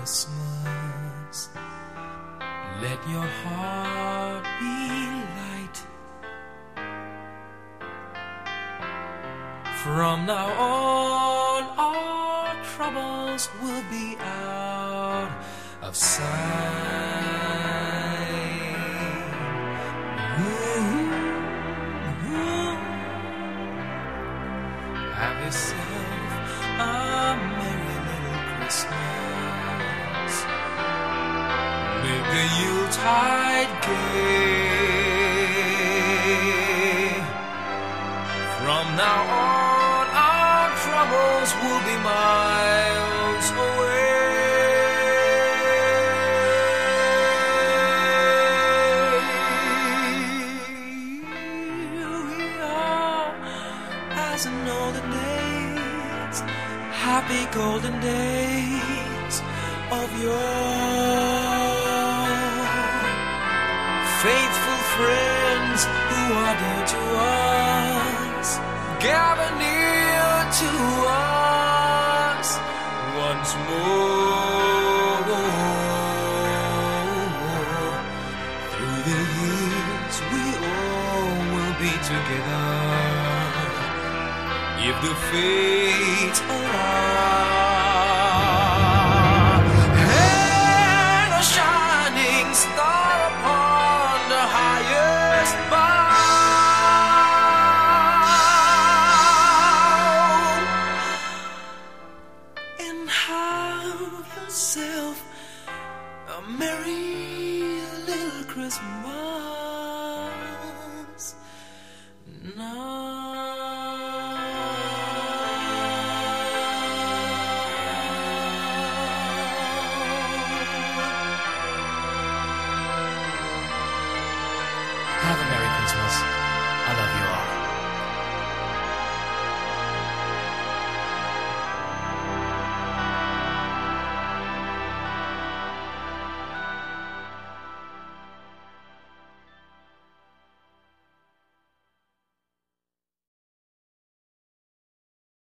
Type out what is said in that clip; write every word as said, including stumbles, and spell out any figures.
Christmas. Let your heart be light. From now on, our troubles will be out of sight. Have yourself a merry little Christmas. Make the Yuletide gay. From now on, our troubles will be miles away. We are as in olden days, happy golden days of yore. Faithful friends who are dear to us, gather near to us once more. Through the years we all will be together, if the fates allow. And a shining star upon the highest bough. And have yourself a merry little Christmas.